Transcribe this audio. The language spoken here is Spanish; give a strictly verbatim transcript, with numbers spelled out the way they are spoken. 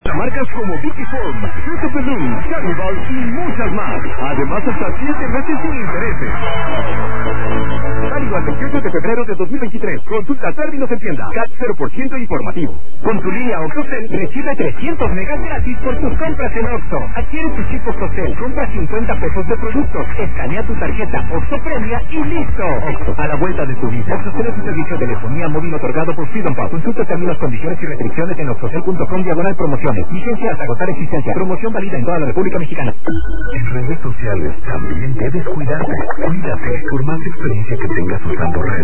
Marcas como Vicky Form, Fruit of the Loom, Carnival y muchas más. Además, hasta siete meses sin intereses. Válido al veintiocho de febrero de dos mil veintitrés. Consulta términos en tienda. C A T cero por ciento informativo. Con tu línea OXXOCEL recibe trescientos megas gratis por tus compras en Oxxo. Adquiere tu chip OXXOCEL, compra cincuenta pesos de productos, escanea tu tarjeta Oxxo Premia y listo. Oxxo, a la vuelta de tu vida. OXXOCEL es un servicio de telefonía móvil otorgado por Freedom Pub. Consulta términos, condiciones y restricciones en oxxocel punto com diagonal promociones. Vigencia hasta agotar existencia. Promoción válida en toda la República Mexicana. En redes sociales también debes cuidarte. Cuídate. Por más experiencia que tengas usando redes